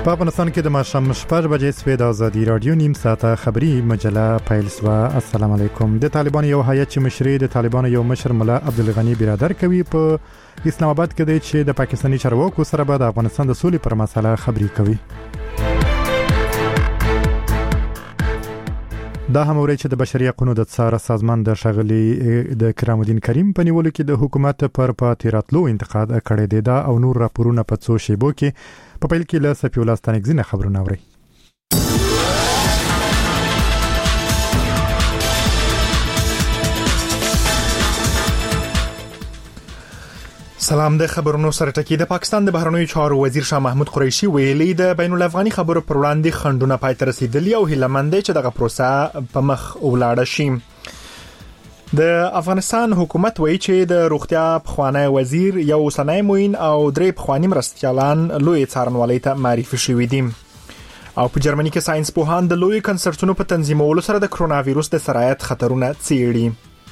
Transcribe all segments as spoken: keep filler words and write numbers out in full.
په افغانستان کې د ماښام شپږ بجې سوي د ازادي رادیو نیم ساعته خبري مجله پیل شوه. السلام علیکم. د طالبان یو هیئت چې مشري د طالبان یو مشر ملا عبدالغنی برادر کوي په اسلام آباد کې دی چې د پاکستاني چارواکو سره به د افغانستان د سولې پر مسله خبري کوي. دا هم اوري چې د بشري حقوقو د څار سازمان د شغلي د کرام الدین کریم په نیولو کې د حکومت پر پاتې راتلو انتقاد کړی دی. دا او نور راپورونه په څو شیبو کې په پیل کې له سفی الله ستانګزینه خبرونه اوري. سلام. د خبرونو سره ټکی. د پاکستان د بهرنیو چارو وزیر شاه محمود قریشي ویلي د بین الافغاني خبرو پر وړاندې خندونه پای ته رسیدلی او هیلمند چې دغه پروسه په مخ ولاړ شي. د افغانستان حکومت وایي چې د روغتیا پخوانی وزیر یو اوسنی موین او درې پخوانی مرستیالان لوی څارنوالۍ ته معرفي شوي دي. او په جرمني کې ساينس پوهان د لوی کنسرټونو په تنظیمولو سره د کرونا وایروس د سرایت خطرونه څیړي.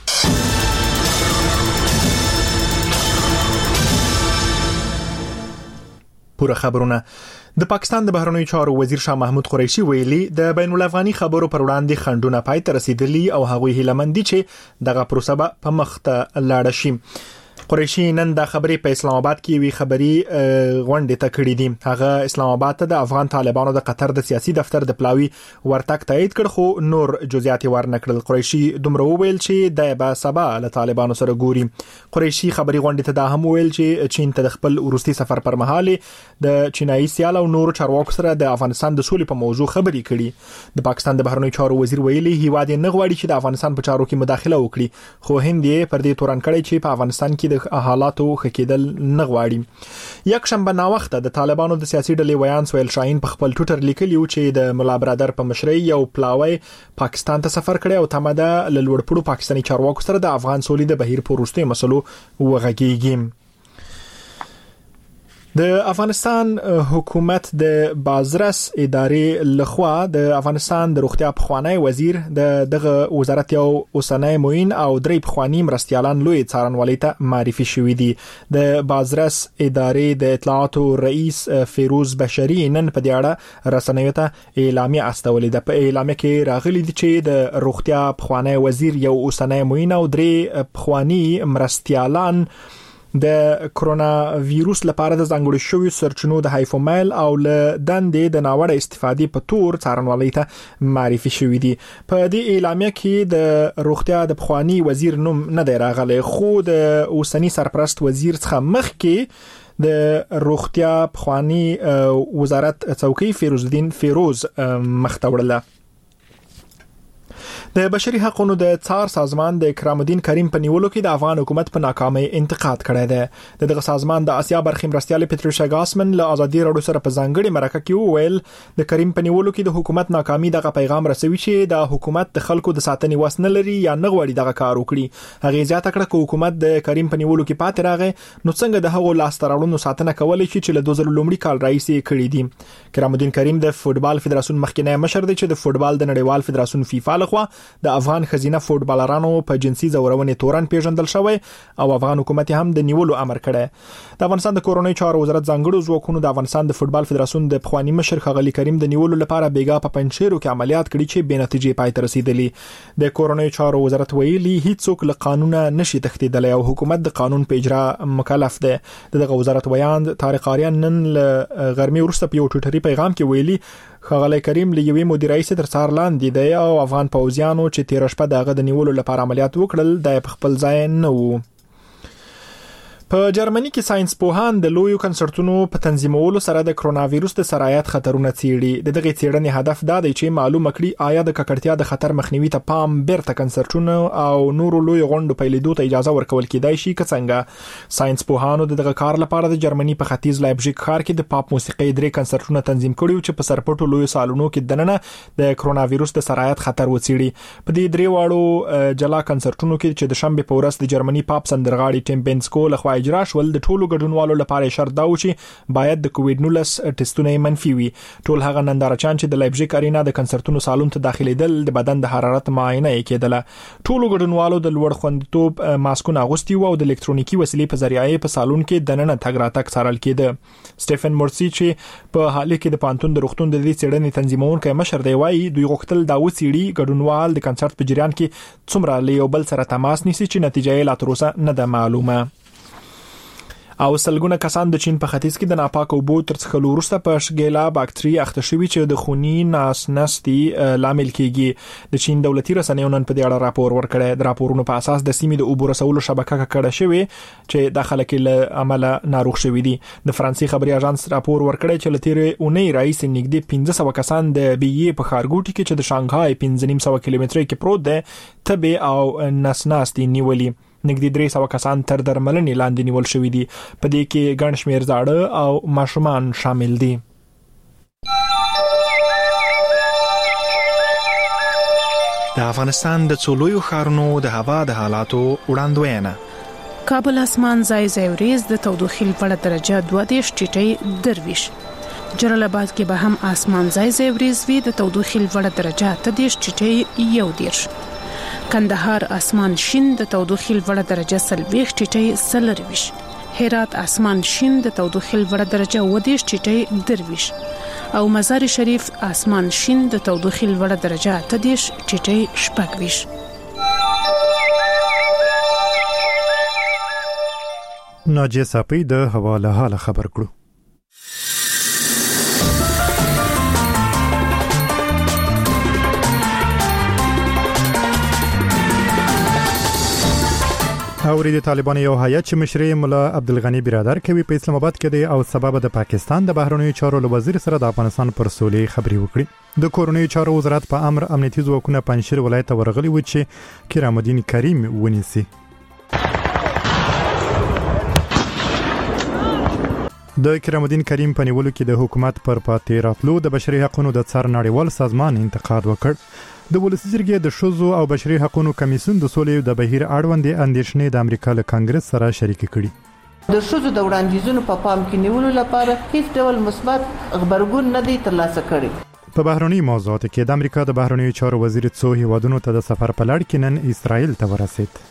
پوره خبرونه. د پاکستان د بهرنیو چارو وزیر شاه محمود قریشي ویلي د بین الافغاني خبرو پر وړاندې خندونه پای ته رسیدلی او هغوی هیلمندي چې دغه پروسه په مخ ته لاړ شي. قریشي نن د خبرې په اسلام آباد کې وی خبري غونډه ته کړې دي. هغه اسلام آباد ته د افغان طالبانو د قطر د سیاسي دفتر د پلاوی ورتګ تایید کړ خو نور جزئیات ورنکړل. قریشي دومره ویل چې د به سبا له طالبانو سره ګوري. قریشي خبري غونډه ته دا هم ویل چې چین ته د خپل ورستي سفر پر مهال د چینایي سیال او نور چارواکو سره د افغانستان د سولې په موضوع خبري کړي. د پاکستان د بهرنیو چارو وزیر ویلي هیواد نه غواړي چې د افغانستان په چارو کې مداخله وکړي خو هند یې پر دې تورن کړی چې په افغانستان کې د حالاتو خکېدل نه غواړي. یک شنبه نا وخت د طالبانو د سیاسي ډلې ویان سویل شاهین په خپل ټوئیټر لیکلی و چې د ملا برادر په مشرۍ یو پلاوی پاکستان ته سفر کړی او تمه ده له لوړپوړو پاکستاني چارواکو سره د افغان سولې د بهیر په وروستیو مسلو وغږیږي. د افغانستان حکومت د بازرس ادارې لخوا د افغانستان د روغتیا پخوانی وزیر د دغه وزارت یو اوسنی موین او درې پخوانی مرستیالان لوی څارنوالۍ ته معرفي شوي دي. د بازرس ادارې د اطلاعاتو رئیس فیروز بشری نن په دې اړه رسنیو ته اعلامیه استولې ده. په اعلامیه کې راغلي دي چې د روغتیا پخوانی وزیر یو اوسنی موین او درې پخوانی مرستیالان د کرونا وایروس لپاره د ځانګړو شویو سرچینو د هایفومایل او له دندې د ناوړه استفادې په تور څارنوالۍ ته معرفي شوي دي. په دې اعلامیه کې د روغتیا د پخوانی وزیر نوم نه دی راغلی خو د اوسنی سرپرست وزیر څخه مخکې د روغتیا پخوانی وزارت څوکۍ فیروز الدین فیروز مخته وړله. د بشري حقوقو د څار سازمان د کرام الدین کریم په نیولو کې د افغان حکومت په ناکامۍ انتقاد کړی دی. دغه سازمان د آسیا برخې مرستیال پټریشیا ګاسمن له ازادي راډیو سره په ځانګړي مرکه کې وویل د کریم په نیولو کې د حکومت ناکامي دغه پیغام رسوي چې د حکومت د خلکو د ساتنې وس نه لري یا نه غواړي دغه کار وکړي. هغه زیاته کړه چې حکومت د کریم په نیولو کې پاتې راغی نو څنګه د هغو لاستراړونو ساتنه کولای شي چې له دوه زره لومړي کال راځي کړی دي. کرام الدین کریم د فوتبال فدراسیون مخکنی مشر دی چې د فوتبال د نړیوال فدراسیون فیفا لخوا د افغان خزینه فوتبالرانو په جنسي زورونې تورن پیژندل شوی او افغان حکومت هم د نیولو امر کړی. د افغانستان د کورونی چارو وزارت ځانګړو ځواکونو د افغانستان د فوتبال فدراسیون د پخوانی مشر ښاغلي کریم د نیولو لپاره بیګا په پنځشیرو کې عملیات کړي چې بې نتیجې پای ته رسیدلی. د کورونی چارو وزارت ویلي هیڅوک له قانون نشي تښتیدلی او حکومت د قانون په اجرا مکلف دی. دغه وزارت ویان طارق آریان نن له غرمې وروسته په یو ټویټري پیغام کې ویلي ښاغلی کریم له یوې مدیرای سره تر څار لاندې دی او افغان پوځیانو چې تیر شپه دغه د نیولو لپاره عملیات وکړل د خپل ځای نه وو. په جرمني کې ساينس پوهان د لویو کنسرټونو په تنظیمولو سره د کرونا وایروس د سرایت خطرونه څیړي. د دغه څیړنې هدف دا دی چې معلومه کړي آیا د ککړتیا د خطر مخنیوي ته پام بیرته کنسرټونو او نورو لوی غونډو پیلېدو ته اجازه ورکول کېدای شي که څنګه. ساينس پوهانو دغه کار لپاره د جرمني په ختیځ لایپزیګ ښار کې د پاپ موسیقي درې کنسرټونه تنظیم کړي چې په سرپټو لوی سالونو کې دننه د کرونا وایروس د سرایت خطر وڅیړي. په دې درې واړو جلا کنسرټونو کې چې د شنبه په ورځ د جرمني پاپ سندرغاړي ټیم بنسکو لخوا اجرا شول د ټولو ګډونوالو لپاره شرط دا و چې باید د کووډ نولس ټیسټونه منفي وي. ټول هغه نندارچیان چې د لایپزیګ ارینا د کنسرتونو سالون ته داخليدل د بدن د حرارت معاینه کېدله. ټولو ګډونوالو د لوړ خوندیتوب ماسکونه اغوستي او د الکترونیکي وسیلې په ذریعه په سالون کې دننه تګ راتګ څارل کېده. سټيفن مورسي چې په حال کې د پانتون د روغتون د دې څېړنې تنظیمونکو مشر دی وايي دوی غوښتل دا وڅېړي ګډونوال د کنسرت په جریان کې څومره له یو بل سره تماس نیسي چې نتیجه یې لا تر اوسه نه ده معلومه. او سلګونه کسان د چین په ختیځ کې د ناپاک اوبو تر څخه وروسته په شګیلا باکټری اخته شوی چې د خوني ناس نستي لامل کیږي. د چین دولتي رسنیو نن په دې اړه راپور ورکړی. د راپورونو په اساس د سیمې د اوبو رسولو شبکه کړه شوی چې د خلک له عمله ناروغ شوی دي. د فرانسې خبري اژانس راپور ورکړی چې لتیرې اونۍ رئیس نږدې پنځه سوه کسان د بیې په ښارګوټي کې چې د شانګهای پنځه نیم سوه کیلومتره کې پروت دی تبه او ناس نستي نیولي. نږدې درې سوه کسان تر درملنې لاندې نیول شوی دي. په دې کې ګڼ شمېر زاړه او ماشومان شامل دي. د افغانستان د څولویو ښارونو د هوا د حالاتو وړاندوینه. کابل اسمان ځای ځای وريز د تودوخې لوړه درجه دوه دېرش ټیټي درویش. جلال آباد کې به هم اسمان ځای ځای وريز وي د تودوخې لوړه درجه اته دېرش ټیټي یو دېرش. کندهار اسمان شین د تودوخې لوړه درجه سلويخ ټیټي سلرويش. هرات اسمان شین د تودوخې لوړه درجه و دېرش ټیټي درویش. او مزار شریف اسمان شین د تودوخې لوړه درجه اته دېرش ټیټي شپږویش. ناجیه صافی د حواله حال خبر کړو. اوري د طالبان یو هیئت چې مشري مولا عبدالغنی برادر کوي په اسلام آباد کې دی او سبب د پاکستان د بهرنیو چارو وزیر سره د افغانستان پر سولې خبري وکړي. د کورونی چارو وزارت په امر امنیتي ځواکونه پنځشیر ولایت ورغلي و چې کرام الدین کریم ونیسي. د کرام الدین کریم په نیولو کې د حکومت پر پاتې راتلو د بشري حقوقو د څار نړیوال سازمان انتقاد وکړ. د ولسی جرګې د شوزو او بشري حقوقو کمیسیون د سولې د بهیر اړوند اندیشنې د امریکا له کانګرس سره شریک کړي. د شوزو د وړاندیزونو په پام کې نیولو لپاره هیڅ ډول مثبت خبرګون نه دی ترلاسه کړی. په بهرنی موضوعاتو کې د امریکا د بهرنیو چارو وزیر څو هیوادونو ته د سفر په لړ کې نن اسرائیل ته ورسید.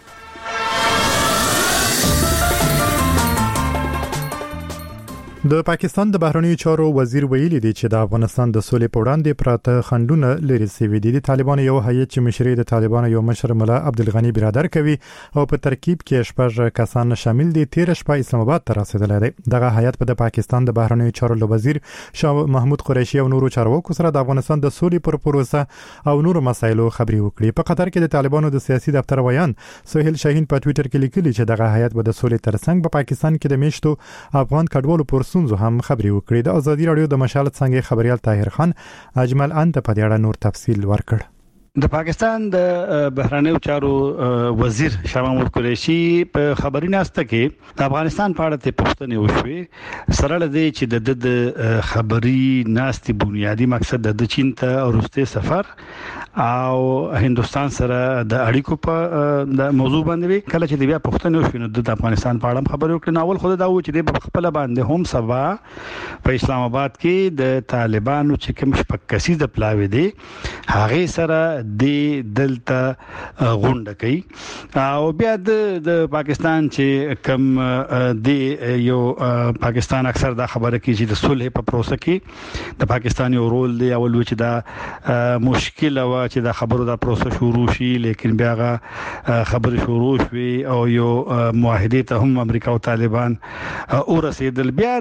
د پاکستان د بهرنیو چارو وزیر ویلي دی چې د افغانستان د سولې په وړاندې پراته خنډونه لري سوي دي. د طالبانو یو هیئت چې مشري د طالبانو یو مشر مولا عبدالغنی برادر کوي او په ترکیب کې شپږ کسان شامل دي تیر شپه اسلام آباد ته رسیدلی دی. دغه هیئت په د پاکستان د بهرنیو چارو وزیر شاه محمود قریشي او نورو چارواکو سره د افغانستان د سولې پر پروسه او نورو مسایلو خبري وکړي. په قطر کې د طالبانو د سیاسي دفتر ویان سهیل شاهین په ټوئیټر کې لیکلي چې دغه هیئت به د سولې ترڅنګ په پاکستان کې د میشتو افغان کډوالو پر سنځو هم خبري وکړي. د ازادي رادیو د مشال څنګه خبريال طاهر خان اجمل انت په دې اړه نور تفصیل ورکړ. د پاکستان د بهرنیو چارو وزیر شاه محمود قریشي په خبري ناسته کې د افغانستان په اړه ته پوښتنه وشوه سره لدی چې د خبري ناستي بنیادی مقصد د چین ته ورسته سفر او هندستان سره د اړیکو په د موضوع باندې کله چې بیا پوښتنه وشوه د افغانستان په اړه خبرو کړي. ناول خو دا و چې د خپل باندې هم سبا په اسلام آباد کې د طالبانو چې کوم شپږ کسي د پلاوي دي هغه سره د دلته غونډه کوي او بیا د پاکستان چې کم د یو پاکستان اکثر دا خبره کوي چې د صلح په پروسه کې د پاکستان یو رول دی او چې دا مشکل و چې دا خبرو دا پروسه شروع شي لیکن بیا خبره شروع شوي او یو معاهده ته هم امریکا او طالبان ورسېدل. بیا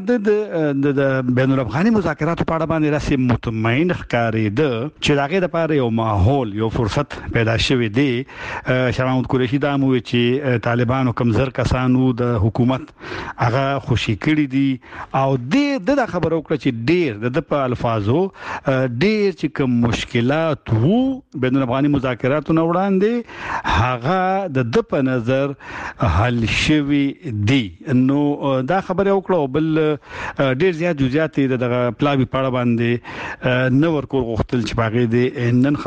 د بین الافغاني مذاکراتو په اړه باندې راسي مطمئن ښکاري د چې دغه لپاره یو ماحول یو فرصت پیدا شوی دی. شاه محمود قریشي دا مو چې طالبانو کمزور کسانو د حکومت هغه خوشي کړی دي او د د خبرو کړ چې ډیر د په الفاظو ډیر چې کوم مشکلات وو بین الافغاني مذاکراتو نه وړاندې هغه د د په نظر حل شوی دی. نو دا خبره وکړه بل ډیر زیات جزئیات دغه پلاوی په اړه باندې نو ورکول غوښتل چې باغې د نن خبرو شي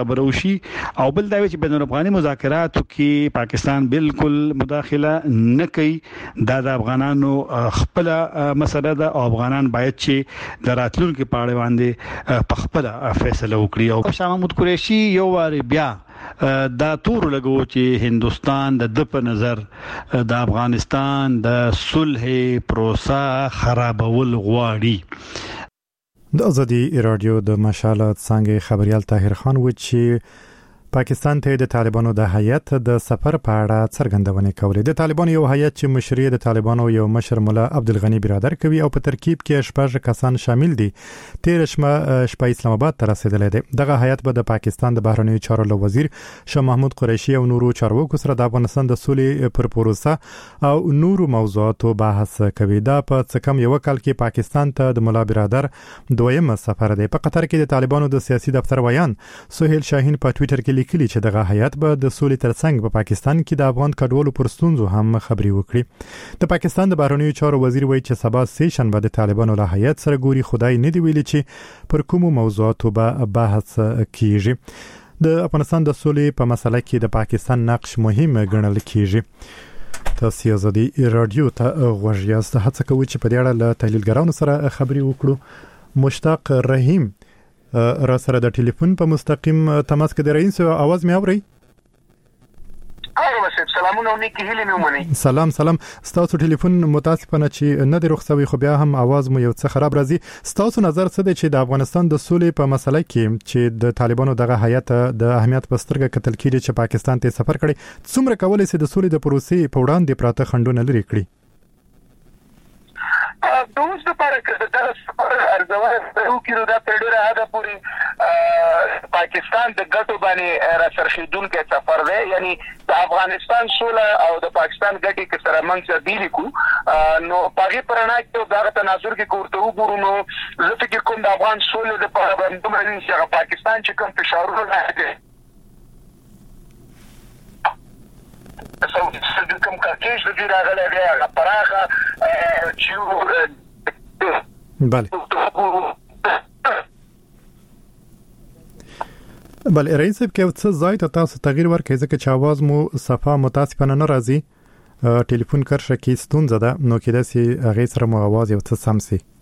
شي او بل دا چې بین الافغاني مذاکراتو کې پاکستان بالکل مداخله نه کوي دا د افغانانو خپل مسله ده او افغانان باید چې د راتلونکو په اړه باندې په خپل فیصله وکړي او شاه محمود قریشي یو واری بیا دا تور لګو چې هندستان د د په نظر د افغانستان د صلح پروسه خرابول غواړي د ازادي رادیو د مشالات څنګه خبريال طاهر خان و چې پاکستان ته د طالبانو د هیئت د سفر په اړه څرګندونه کولې د طالبانو یو هیئت چې مشري د طالبانو یو مشر مولا عبدالغنی برادر کوي او په ترکیب کې شپږ کسان شامل دي تیر شپه شپه اسلام آباد ته رسیدلې ده دغه هیئت به د پاکستان د بهرنیو چارو له وزیر شاه محمود قریشي او نورو چارواکو سره د افغانستان د سولې پر پروسه او نورو موضوعاتو بحث کوي دا په څه کم یو کال کې پاکستان ته د مولا برادر دویم سفر دی په قطر کې د طالبانو د سیاسي دفتر ویان سهیل شاهین په ټوئیټر کې لیکلي چې دغه هیئت به د سولې ترڅنګ په پاکستان کې د افغان کډوالو پر ستونزو هم خبري وکړي د پاکستان د بهرنیو چارو وزیر وایي چې سبا سیشن به د طالبانو له هیئت سره ګوري خدای نه دی ویلي چې پر کومو موضوعاتو به بحث کیږي د افغانستان د سولې په مسله کې د پاکستان نقش مهم ګڼل کیږي تاسو ازادي رادیو ته غوږ یاست هڅه کوي چې په دې اړه له تحلیلګرانو سره خبري وکړو مشتاق رحیم را سره د ټلیفون په مستقیم تماس کې د رئیس आवाज مې اوري هغه سلامونه نیکی هیله مې ومني سلام سلام ستاسو ټلیفون متاسفانه چې نه د رخصوي خو بیا هم आवाज مو یو څه خراب راځي ستاسو نظر څه دی چې د افغانستان د سولې په مسله کې چې د طالبانو دغه هیئت د اهمیت په سترګه کتل کېږي چې پاکستان ته سفر کړي څومره کولای شي د سولې د پروسې په وړاندې پراته خنډونه لري کړي د اوس لپاره د سفر ارزونه یو کیلو دا په ډیره هدا پوری پاکستان د ګټو باندې را سرخیدونکو سفر دی یعنی د افغانستان سوله او د پاکستان ګټي کې سره منځ دی لیکو نو پاګې پرنا کې دا تناظر کې کوړته وګورو نو زه فکر کوم د افغان سوله د لپاره باندې موږ چې پاکستان چې کوم فشارونه راځي سو د کوم کارکېش د دې راغلي دی هغه پراخه چې بله بله رئیس صاحب کې څه ځای ته تاسو تغییر ورکړئ ځکه چې आवाज مو صفه متاسفانه نه راځي ټلیفون کرښه کې ستونزه ده نو کې داسې هغې سره مو आवाज یو څه سم سي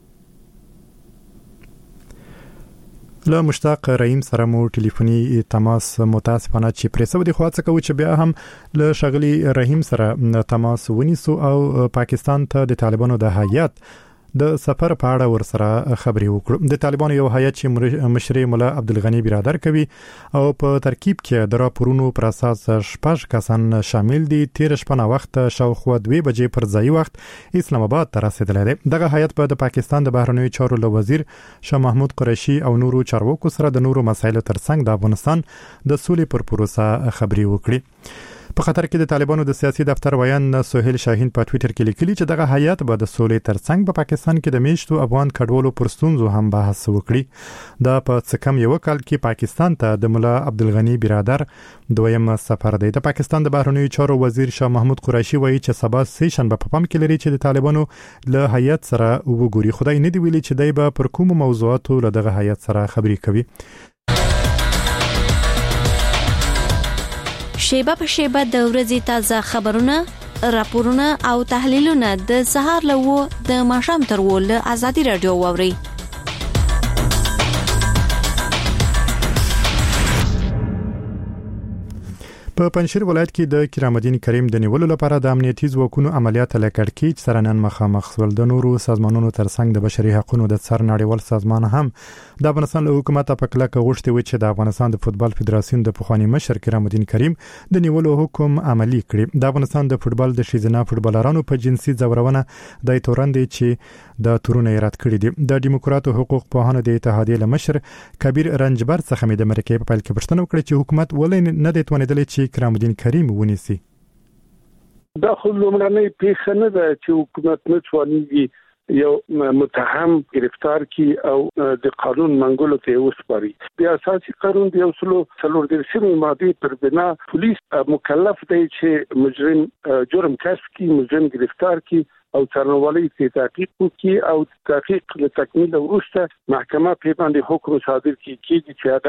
له مشتاق رحیم سره مو ټلیفوني تماس متاسفانه چې پرېسو دي خو څه کوي چې بیا هم له شغلي رحیم سره تماس ونیسو او پاکستان ته د طالبانو د هیئت د سفر په اړه ورسره خبري وکړو د طالبانو یو هیئت چې مشري مولا عبدالغنی برادر کوي او په ترکیب کې د راپورونو پر اساس شپږ کسان شامل دي تیر شپه وخت شاوخوا دوه بجې پر ځای وخت اسلام آباد ته رسیدلی دی دغه هیئت به د پاکستان د بهرنیو چارو له وزیر شاه محمود قریشي او نورو چارواکو سره د نورو مسایلو ترڅنګ د افغانستان د سولې پر پروسه خبري وکړي په خطر کې د طالبانو د سیاسي دفتر ویان سهیل شاهین په ټوئیټر کې لیکلي چې دغه هیئت به د سولې ترڅنګ په پاکستان کې د میشتو افغان کډوالو پر ستونزو هم بحث وکړي دا په څه کم یو کال کې پاکستان ته د مولا عبدالغنی برادر دویم سفر دی د پاکستان د بهرنیو چارو وزیر شاه محمود قریشي وایي چې سبا سیشن په پام کې لري چې د طالبانو له هیئت سره وګوري خدای نه دی ویلي چې دای به پر کوم موضوعاتو له دغه هیئت سره خبري کوي شیبه په شیبه د ورځې تازه خبرونه راپورونه او تحلیلونه د سهار له د ماښام تر ول ازادي رادیو ووري په پنځیر ولایت کې د کرام الدین کریم د نیولو لپاره د امنیتي ځواکونو عملیات لکړکیچ سره نن مخامخ ول د نورو سازمانونو ترڅنګ د بشري حقوقو د څار نړیوال سازمان هم د افغانستان له حکومت په کلکه غوښتي و چې د افغانستان د فوتبال فدراسیون د پخوانی مشر کرام الدین کریم د نیولو حکم عملی کړي د افغانستان د فوتبال د شیزنا فوتبالرانو په جنسي ځورونه د تورندې چې د تورونه رات کړي دي د دیموکراتو حقوق پوهانو د اتحادیې لمشر کبیر رنجبر څخه د امریکای په پیل کې پښتنه وکړه چې حکومت ولې نه دی توانیدلی چې کرام الدین کریم ونیسي دا خو لومړنۍ پیښه نه ده چې حکومت نه توانیږي یو متهم گرفتار کی او د قانون منګولو ته وسپاري د اساسي قانون د اصولو څلور درسمه ماده پر بنا پولیس مکلف دی چې مجرم جرم کشف کی مجرم گرفتار کی او څارنوالي ته تحقیق وکړي او تحقیق له تکمیل وروسته محکمه په باندې حکم صادر کړي چې دا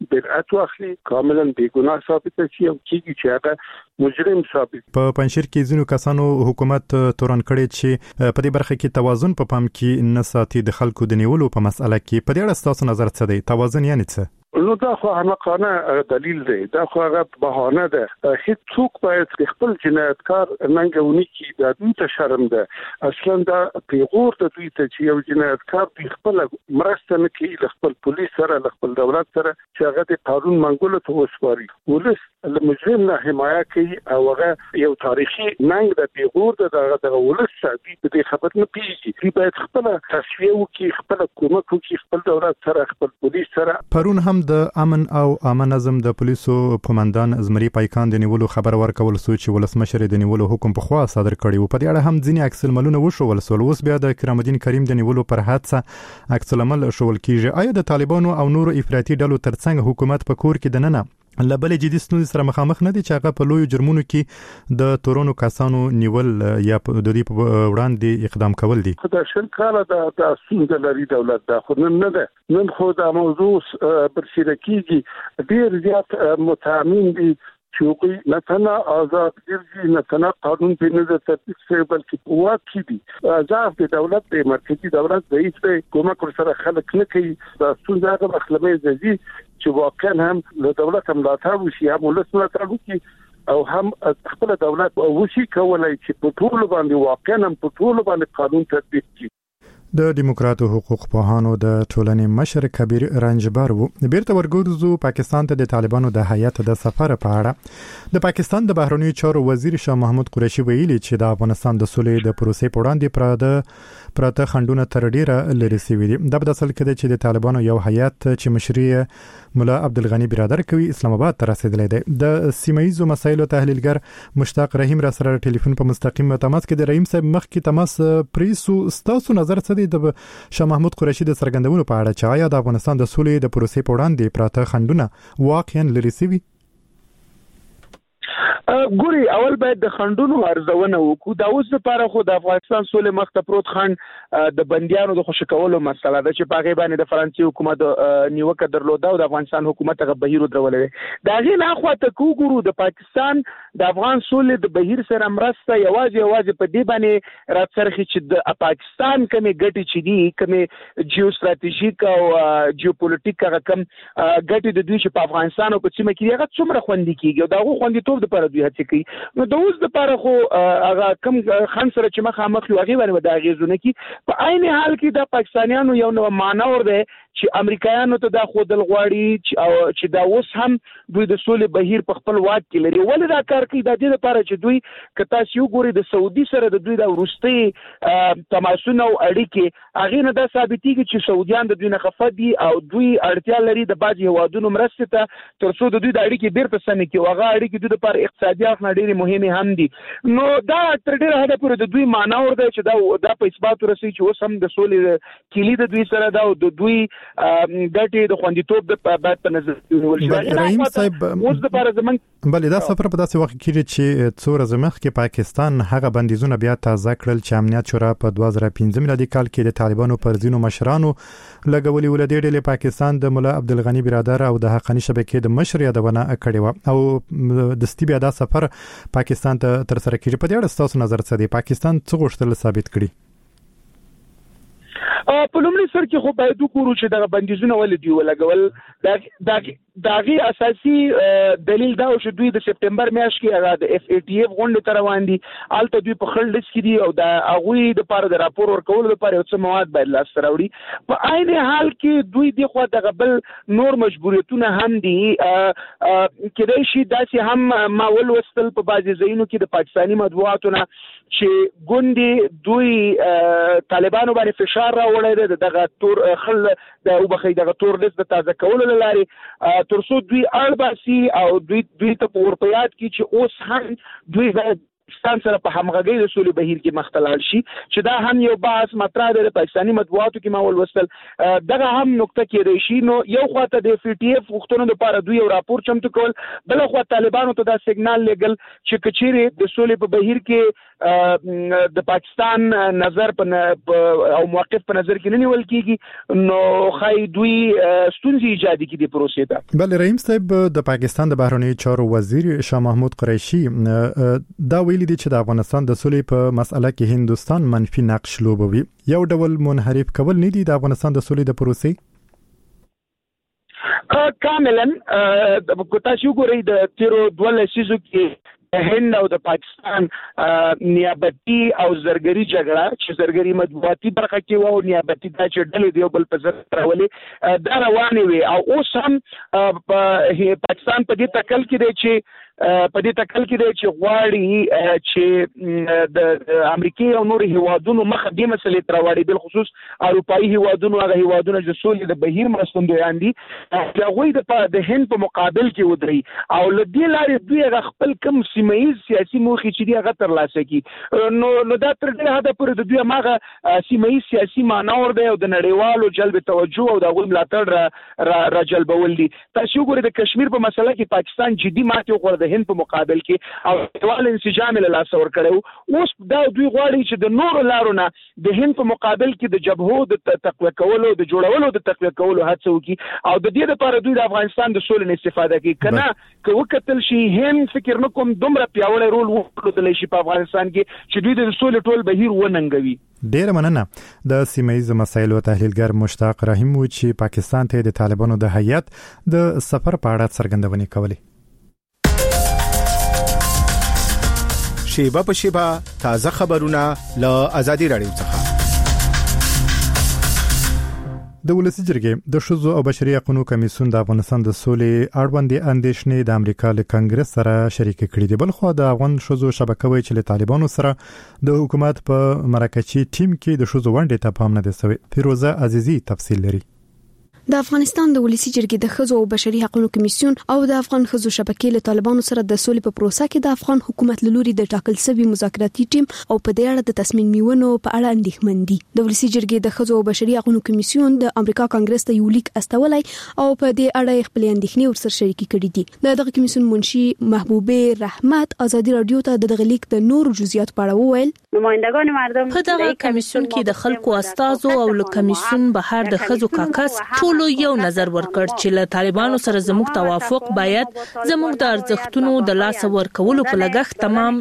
برئت واخلي کاملا بیګناه ثابت شي او کیږي چې هغه مجرم ثابت. په پنځیر کې ځینو کسانو حکومت تورن کړی چې په دې برخه کې توازن په پام کې نه ساتي د خلکو د نیولو په مسأله کې. په دې اړه تاسو نظر څه دی؟ توازن یعنی څه؟ نو دا خو حماقانه دلیل دی، دا خو هغه بهانه ده. هیڅ څوک باید خپل جنایتکار ننګونی کی د دوی ته شرم ده. اصلا دا پیغور د دوی ته چې یو جنایتکار په خپل مرسته نه کوي خپل پولیس سره خپل دولت سره چې هغه د قانون منګولو ته وسپاري. ولس المجرم نه حمایه کوي او هغه یو تاریخي ننګ د پیغور د دغه ولس ساتي په دې خبرت نه پیږي. دوی باید خپل تصفیه وکړي، خپل حکومت وکړي، خپل دولت سره خپل پولیس سره. پرون هم د امن او عامه نظم د پولیسو قومندان زمري پایکان د نیولو خبر ورکول سو چې ولسمشر د نیولو حکم په خوا صادر کړی و. په دې اړه هم ځینې عکس الملونه وشول سول. اوس بیا د کرام الدین کریم د نیولو پر حادثه عکس المل شول کیږي. آیا د طالبانو او نورو افراطي ډلو ترڅنګ حکومت په کور کې دننه لبل جدي ستونزې سره مخامخ نه دي چې هغه په لوی جرمونو کې د تورونو کسانو نیول یا د دې په وړاندې اقدام کول دي؟ خدای شل کاله د تاسو لري دولت دا خو نن نه ده. نن خو دا موضوع برسیره کیږي. ډیر زیات متهمین دي چې هغوی نه تنها آزاد ګرځي، نه تنها قانون په نظر تطبیق شي، بلکې واقعي دي. ضعف د دولت د مرکزي دولت ضعیف دی، کومک ورسره خلک نه کوي. دا ستونزه هغه مخلمه ځي چې واقعا هم له دولت هم ملاتړ وشي، هم ولس ملاتړ وکړي او هم خپل دولت وشي کولای چې په ټول باندې واقعا هم په ټول باندې قانون تطبیق کړي. د دیموکراتو حقوق پوهانو د ټولنې مشر کبیر رنجبر وو. بیرته ورګورځو پاکستان ته د طالبانو د هیئت د سفر په اړه. د پاکستان د بهرنیو چارو وزیر شاه محمود قریشي ویلي چې د افغانستان د سولې د پروسې په وړاندې پراده پراته خندونه تر ډیره لري سوي دي. د بدل کې چې د طالبانو یو هیئت چې مشري مولا عبدالغنی برادر کوي اسلام آباد ته رسیدلی دی. د سیمایي مسایلو تحلیلګر مشتاق رحیم را سره ټلیفون په مستقیم تماس کې د رحیم صاحب مخ کې تماس پریسو. ستاسو نظر څه دی د شاه محمود قریشي د سرګندونو په اړه چې آیا د افغانستان د سولې د پروسې په وړاندې پراته خندونه واقعا لري سوي؟ ګوري اول باید د خندونو ارزونه وکړو. دا اوس لپاره خو د افغانستان سولې مخ ته پروت خند د بنديانو د خوشی کولو مسله ده چې په غیبانې د فرانسې حکومت نیوکه درلوده او د افغانستان حکومت هغه بهیر درولې. دا غي نه خو ته کوګورو د پاکستان د افغان سولې د بهیر سره مرسته یوازې یوازې په دې باندې راڅرخي چې د پاکستان کومه ګټي چې دي کومه جیو ستراتیژیک او جیوپولیټیک هغه کم ګټي د دوی چې په افغانستان او په سیمه کې هغه څومره خوندې کیږي او دا غو خوندیتوب د پر دوی هڅه کوي. نو د اوس لپاره خو هغه کم خان سره چې مخامخ یو هغه باندې د غیزونه کی په عین حال کې د پاکستانیانو یو نو مانور ده چې امریکایانو ته دا خودل غواړي او چې دا اوس هم دوی د سولې بهیر په خپل واک کې لري. ولې دا کار کوي؟ د دې لپاره چې دوی کتا یو ګوري د سعودي سره د دوی د ورستي تماسونه او اړیکې هغه نه دا ثابتېږي چې سعودیان د دوی نه خفه دي او دوی اړتیا لري د بعضي هوادونو مرسته ته ترڅو د دوی د اړیکې بیرته سم کې هغه اړیکې د لپاره اقتصادي اخنا ډېری مهمه هم دي. نو دا تر ډېره حد پورې د دوی معنا ورده چې دا د په اثبات ورسي چې اوس هم د سولې کلی د دوی سره دا او د دوی ګټې د خوندیتوب د بعد په نظر نیول شوی. رحیم صاحب اوس د لپاره زمون بلې دا سفر په داسې وخت کې چې څو ورځې مخکې پاکستان هغه بندیزونه بیا تازه کړل چې امنیت شورا په دوه زره پنځه میلادي کال کې د طالبانو پر ځینو مشرانو لګولي ولدي ډلې پاکستان د مولا عبدالغنی برادر او د حقانی شبکې د مشر یادونه کړې و او د ستیبیا دا سفر پاکستان ته تر سره کیږي. په دې اړه تاسو نظر څه دی؟ پاکستان څه غوښتل ثابت کړي؟ په لومړي سر کې خو باید وګورو چې دغه بندیزونه ولې دی ولګول. دا داغي اساسي دلیل دا او چې دوی د سپټمبر میاشت کې هغه د اف ای ټی اف غونډه تر روان دي. الته دوی په خل ډیسک کې دي او دا هغه د لپاره د راپور ورکول لپاره یو څه مواد باید لاس راوړي. په عین حال کې دوی د خو د بل نور مجبوریتونه هم دي. کېدای شي داسې هم ما ول وستل په بعضي ځایونو کې د پاکستاني مطبوعاتونه چې ګوندي دوی طالبانو باندې فشار راوړی دغه تور خل د وبخې دغه تور لیست د تازه کولو لاري ترڅو دوی اړباسي او دوی دوی ته په ورپیات کې چې اوس هم دوی پاکستان سره په همغږي د سولې بهیر کې مختلال شي چې دا هم یو بحث مطرح دی د پاکستاني مطبوعاتو کې ما ول وستل دغه هم نقطه کې راشي. نو یو خواته د اف ټي اف وختونو لپاره دوی یو راپور چمتو کول، بل خو طالبانو ته دا سیګنال لګل چې کچيري د سولې په بهیر کې د پاکستان نظر په او موقف په نظر کې نه نیول کیږي نو خای دوی ستونزې ایجاد کړي د پروسې ته. بل رحیم صاحب د پاکستان د بهرنی چارو وزیر شاه محمود قریشي دا ویلي دي چې د افغانستان د سولې په مسأله کې هندستان منفي نقش لوبوي. یو ډول منحرف کول نه دي د افغانستان د سولې د پروسې؟ کاملا تاسو ګورئ د تیرو دوه لسیزو کې هند او د پاکستان نیابتي او زرګري جګړه چې زرګري مطبوعاتي برخه کې و او نیابتي د چډلې دی بل په ځای راولي دا روانې وي او اوس هم پاکستان په دې تکل کې دی چې په دې تکل کې دی چې غواړي چې د امریکای او نور هیوادونو مخه دې مسلې تر واړي بل خصوص اروپאי هیوادونو هغه هیوادونو چې سولې د بهیر مرستندویان دي هغه د هند په مقابل کې ودري او لدې لارې دوی هغه خپل کم سیمایي سیاسي موخې چې دی هغه ترلاسه کړي نو نو دا تر دې حد پورې د دوی هغه سیمایي سیاسي مانور دی او د نړیوالو جلب توجه او د غوړ ملاتړ را را جلبول دي. تاسو ګورئ د کشمیر په مسله کې پاکستان جدي ماته وکړه د هند په مقابل کې او ټول انسجام له لاس ور کړو. اوس دا دوی غواړي چې د نور لارو نه د هند په مقابل کې د جبهو د تقویه کولو د جوړولو د تقویه کولو هڅه وکړي او د دې لپاره دوی د افغانستان د سولې استفاده کوي. کنه که وکتل شي هند فکر نکوم دومره پیاوړی رول وکړي شي په افغانستان کې چې دوی د سولې ټول بهیر وننګوي. ډیر مننه. د سیمایي مسایلو تحلیلګر مشتاق رحیم و چې پاکستان ته د طالبانو د هیئت د سفر په اړه څرګندونې کولې. شیبه په شیبه تازه خبرونه له آزادي رادیو څخه. د ولسی جرګې د ښځو او بشري حقوقو کمیسیون د افغانستان د سولې اړوند اندېښنې د امریکا له کانګرس سره شریک کړې دي. بل خو د افغان ښځو شبکه وایي چې له طالبانو سره د حکومت په مرکزي ټیم کې د ښځو ونډې ته پام نه دی شوی. فیروزه عزیزی تفصیل لري. د افغانستان د ولسی جرګې د ښځو او بشري حقوقو کمیسیون او د افغان ښځو شبکې له طالبانو سره د سولې په پروسه کې د افغان حکومت لوري د ټاکل شوی مذاکراتي ټیم او په دې اړه د تصمیم نیونو په اړه اندېښمن دي. د ولسی جرګې د ښځو او بشري حقوقو کمیسیون د امریکا کانګرس ته یو لیک استولای او په دې اړه خپل اندېښنې ورسره شریک کړي دي. د دغه کمیسیون منشي محبوبه رحمت آزادي رادیو ته د دغه لیک د نور جزئیات په اړه وویل. نمائندگان مردم په دغه کمیسیون کې د خلکو استازو او له کمیسیون بهر د ښځو کاکس ټول یو نظر ورکړ چې له طالبانو سره زموږ توافق باید زموږ د ارزښتونو د لاس ورکولو په لګښت تمام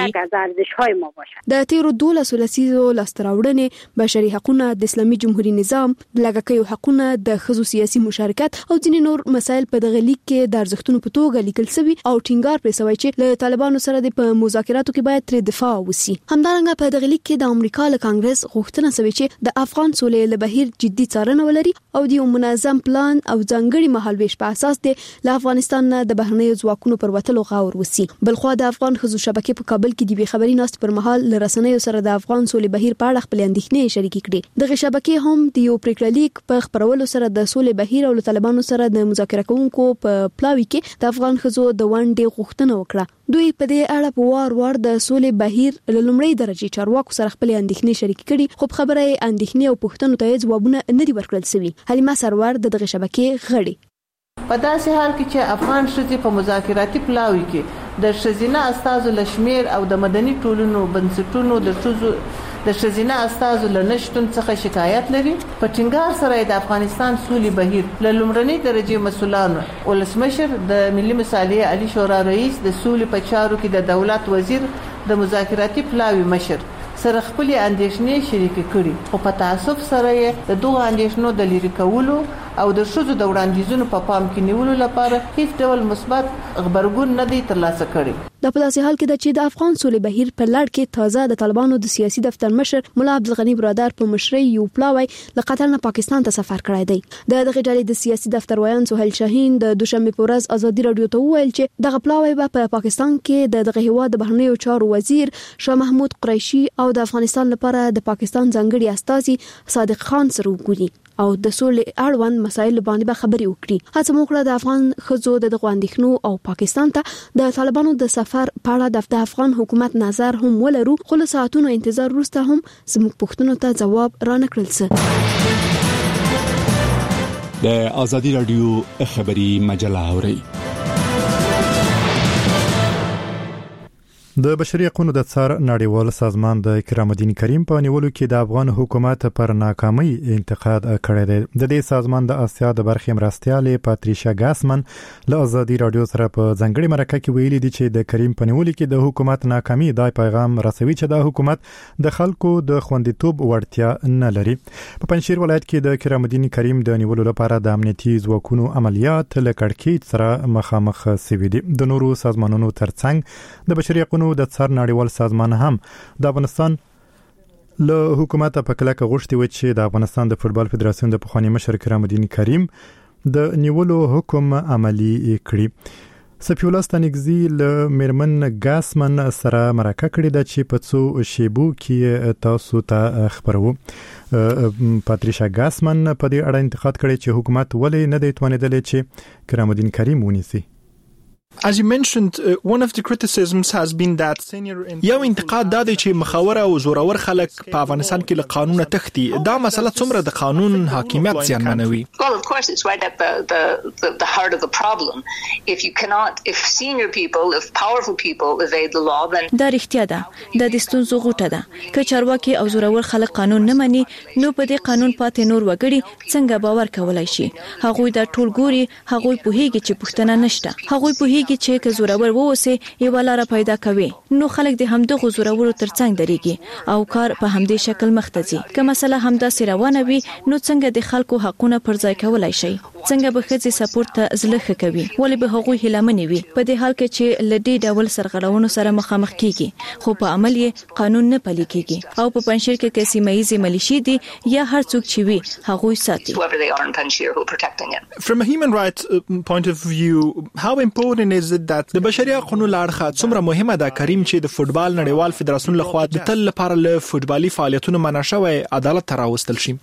نشي. د تیرو دولسو لسیزو لاستراوړنې بشري حقوقونه د اسلامي جمهوریت نظام د لګکیو حقوقونه د ښځو سیاسي مشارکت او ځینې نور مسایل په دغه لیک کې د ارزښتونو په توګه لیکل شوی او ټینګار پرې شوی چې له طالبانو سره د مذاکراتو کې باید تر دفاع وسی. همدارنګه په دغه لیک کې د امریکا له کانګرس غوښتنه شوی چې د افغان سولې له بهیر جدي څارنه ولري او د منظم پلان او ځانګړي مهالويش په اساس د افغانستان نه د بهرنیو ځواکونو پر وټلو غور وسی. بلخو د افغان ښځو شبکې په کابل کې د بي خبري ناست پر مهال ل رسنیو سره د افغان سولې بهیر په اړه خپل اندېښنې شریک کړي. دغه شبکې هم د یو پریکړه لیک په خبرولو سره د سولې بهیر او طالبانو سره د مذاکره کوونکو په پلاوي کې د افغان ښځو د ونډې غوښتنه وکړه. دوی په دې اړه په وار وار د سولې بهیر له لومړۍ درجه چارواکو سره خپل اندېښنې شریک کړي خو خبره اندېښنې او پوښتنو ته ځوابونه نه دی ورکړل شوی. حلیمه سرور د دغه شبکې غړي. په داسې حال کې چې افغان ښځې په مذاکراتي پلاوي کې د ښځینه استازو لشمیر او د مدني ټولنو بنسټونو د ښځو د ښځینه استازو لنشتون څخه شکایت لري، په ټینګار سره د افغانستان سولې بهیر له لومړنۍ درجه مسولانو ولسمشر د ملي مصالحې علي شورا رئیس د سولې په چارو کې د دولت وزیر د مذاکراتي پلاوي مشر سره خپل اندېښنې شریک کړي خو په تاسف سره د دوه اندېښنو د لری کولو او د شوزو د وړاندیزونو په پام کې نیولو لپاره هیڅ ډول مثبت خبرګون نه دی ترلاسه کړی. د په داسې حال کې د چې د افغان سولې بهیر په لړ کې تازه د طالبانو د سیاسي دفتر مشر مولا عبدالغنی برادر په مشرۍ یو پلاوی له قطر نه پاکستان ته سفر کړی دی. د دغه ډلې د سیاسي دفتر ویان سهیل شاهین د دوشنبه په ورځ آزادي رادیو ته وویل چې دغه پلاوی به په پاکستان کې د دغه هیواد د بهرنیو چارو وزیر شاه محمود قریشي او د افغانستان لپاره د پاکستان ځانګړي استازي صادق خان سره وګوري او د سولې اړوند مسایل باندې به خبري وکړي. هڅه موکړه د افغان ښځو د غونډښنو او پاکستان ته د طالبانو د سفر په اړه د افغان حکومت نظر هم ولرو خو له ساعتونو انتظار وروسته هم زموږ پوښتنو ته جواب رانکړل شو. د آزادي رادیو خبري مجله اوري. د بشري حقوقو د څار نړیوال سازمان د کرام الدین کریم په نیولو کې د افغان حکومت پر ناکامۍ انتقاد کړی دی. د دې سازمان د اسیا د برخې مرستیالې پاتریشا ګاسمن له ازادي رادیو سره په ځنګړي مرکه کې ویلي دي چې د کریم په نیولو کې د حکومت ناکامي دای پیغام رسوي چې د حکومت د خلکو د خوندیتوب وړتیا نه لري. په پنځیر ولایت کې د کرام الدین کریم د نیولو لپاره د امنیتي ځواکونو عملیات له کړکېچ سره مخامخ شوي دي. د نورو سازمانونو ترڅنګ د بشري حقوقو د څار نړیوال سازمان هم د افغانستان له حکومت په کلکه غوښتي و چې د افغانستان د فوتبال فدراسیون د پخوانی مشر کرام الدین کریم د نیولو حکم عملی کړي. سفیولا ستانګزی له میرمن ګاسمن سره مرکه کړې ده چې په څو شیبو کې تاسو ته خبرو. پاتریشا ګاسمن په دې اړه انتقاد کړی چې حکومت ولې نه دی توانیدلی چې کرام الدین کریم ونیسي. As you mentioned, uh, one of the criticisms has been that senior یو انتقاد دا دی چې مخاور او زورور خلک په افغانستان کې له قانونه تختی. دا مسله څومره د قانون حاکمیت زیانمنوي؟ Well, of course, it's right at the the the, the heart of the problem. If you cannot, if senior people, if powerful people evade the law, then دا رښتیا ده. د دې ستونزو غوټه ده. که چارواکي او زورور خلک قانون نه مني، نو په دې قانون پاتې نور وګړي څنګه باور کولای شي؟ هغوی دا ټول ګوري، هغوی پوهیږي چې پښتنه نشته. هغوی پوهیږي چې که زورور ووسي یو لار پیدا کوي، نو خلک د همدغه زورورو ترڅنګ درېږي او کار په همدې شکل مخ ته ځي. که مسله همداسې روانه وي، نو څنګه د خلکو حقونه پر ځای کولای شي؟ څنګه به ښځې سپورت ته زړه ښه کوي؟ ولې به هغوی هیلهمنې وي په دې حال کې چې له دې ډول سرغړونو سره مخامخ کیږي، خو په عمل یې قانون نه پلي کیږي او په پنځیر کې کې سیمه ییزې ملیشي دي یا هر څوک چې وي هغوی ساتي. From a human rights point of view, how important is it that د بشري حقوقو لارښه څومره مهمه ده کریم چې د فوتبال نړیوال فدراسیون لخوا د تل لپاره له فوتبالي فعالیتونو منع شوی عدالت ته راوستل شي؟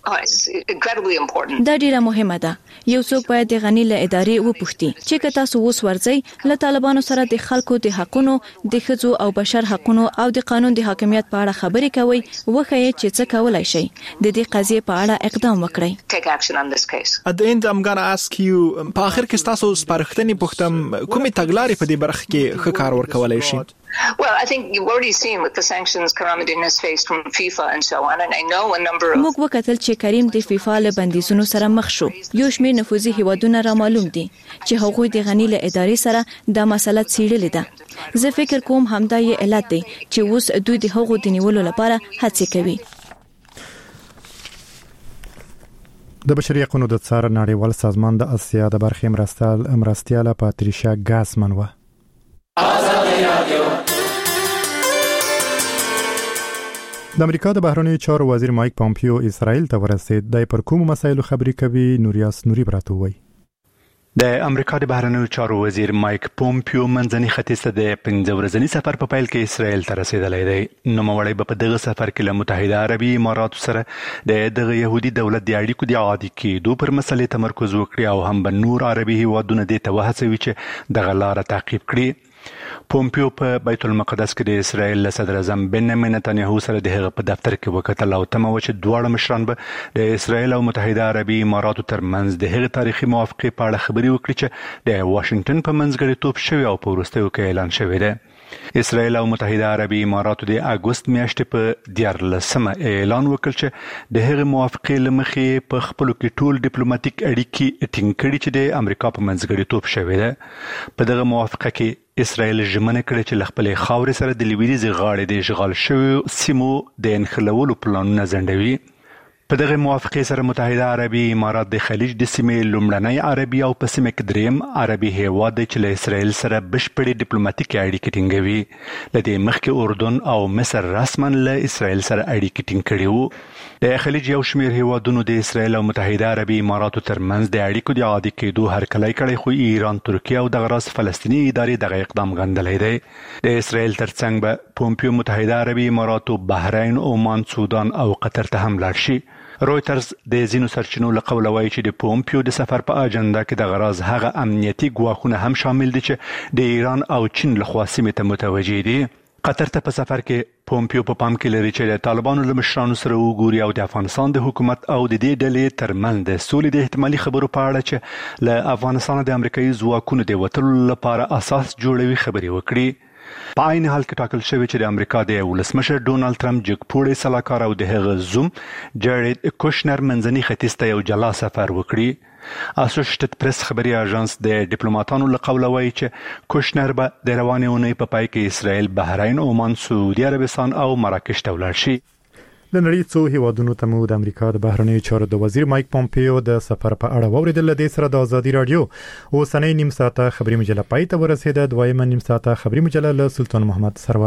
دا ډیره مهمه ده. یو څوک باید د غنی له ادارې وپوښتي چې که تاسو اوس ورځئ له طالبانو سره د خلکو د حقونو، د ښځو او بشر حقونو او د قانون د حاکمیت په اړه خبرې کوئ، وښایئ چې څه کولای شئ. د دې قضیې په اړه اقدام وکړئ. At the end, I'm going to ask you, په اخر کې تاسو سپارښتنې پوښتم کومې تګلارې په دې برخه کې ښه کار ورکولای شي؟ Well, I think you've already seen with the sanctions Karamadin has faced from FIFA and so on, and I know a number of موږ وکتل چې کریم د فیفا له بندیزونو سره مخ شو. یو شمېر نفوذي هیوادونه را معلوم دي چې هغوی د غنی له ادارې سره دا مسله څېړلې ده. زه فکر کوم همدا یې علت دی چې اوس دوی د هغو د نیولو لپاره هڅې کوي. د بشري حقوقو د څار نړیوال سازمان د اسیا د برخې مرستیال مرستیاله پاتریشا ګاسمن و. د امریکا د بهرنیو چارو وزیر مایک پامپیو اسرائیل ته ورسید. د پر کوم مسایلو خبرې کوي؟ نوریاس نوري براته وای. د امریکا د بهرنیو چارو وزیر مایک پومپیو منځني ختیځ ته د پنځه ورځني سفر په پیل کې اسرائیل ته رسیدلی دی. نوموړی په دغه سفر کې له متحده عربي اماراتو سره د دغه يهودي دولت د اړیکو د عادي کېدو پر مسلې تمرکز وکړي او هم به نور عربي هیوادونه دې ته وهڅوي چې دغه لاره تعقیب کړي. پومپیو په بیت المقدس کې د اسرائیل له صدر اعظم بنیامین نتانیاهو سره د هغه په دفتر کې وکتل او تمه و چې دواړه مشران به د اسرائیل او متحده عربي اماراتو ترمنځ د هغه تاریخي موافقې په اړه خبرې وکړي چې د واشنگټن په منځګړیتوب شوی او په وروستیو کې اعلان شوی دی. اسرائیل او متحده عربي اماراتو د اګوست میاشتې په دیارلسمه اعلان وکړ چې د هغه موافقې له مخې په خپلو کې ټول ډیپلوماټیک اړیکې ټینګ کړي چې د امریکا په منځګړیتوب شوی دی. په دغه موافقه کې اسرائیل ژمنه کړې چې له خپلې خاورې سره د لویدیځې غاړې د اشغال شویو سیمو د انخلولو پلانونه ځنډوي. په دغه موافقې سره متحده عربي امارات د خلیج د سیمې لومړنی عربي او په سیمه کې دریم عربي هیواد دی چې له اسرائیل سره بشپړې ډیپلوماټیکې اړیکې ټینګوي. له دې مخکې اردن او مصر رسما له اسرائیل سره اړیکې ټینګ کړي وو. د خلیج یو شمېر هیوادونو د اسرائیل او متحده عربي اماراتو ترمنځ د اړیکو د عادي کېدو هرکلی کړی، خو ایران، ترکیه او دغه راز فلسطیني ادارې دغه اقدام غندلی دی. د اسرائیل ترڅنګ به پومپیو متحده عربي اماراتو، بحرین، عمان، سودان او قطر ته هم لاړ شي. رویترز د ځینو سرچینو له قوله وایي چې د پومپیو د سفر په اجنډا کې د غراض هغه امنیتي ګواښونه هم شامل دي چې د ایران او چین لخوا سیمې ته متوجه دي. قطر ته په سفر کې پومپیو په پام کې لري چې د طالبانو له مشرانو سره وګوري او د افغانستان د حکومت او د دې ډلې ترمنځ د سولې د احتمالي خبرو په اړه چې له افغانستان د امریکایي ځواکونو د وتلو لپاره اساس جوړوي خبرې وکړي. په عین حال کې ټاکل شوی چې د امریکا د ولسمشر ډونالد ټرمپ جګپوړی سلاکار او د هغه زوم جارید کوشنر منځني ختیځ ته یو جلا سفر وکړي. اسوسییټډ پریس خبري اژانس د ډیپلوماټانو له قوله وایي چې کوشنر به د روانې اونۍ په پای کې اسرائیل، بحرین، عمان، سعودي عربستان او مراکش ته ولاړ شي. د نړۍ څو هیوادونو ته مو د امریکا د بهرنیو چارو د وزیر مایک پومپیو د سفر په اړه واوریدل. د سره د ازادي رادیو اوسنۍ نیم ساعته خبري مجله پای ته ورسېده. دویمه نیم ساعته خبري مجله له سلطان محمد سرور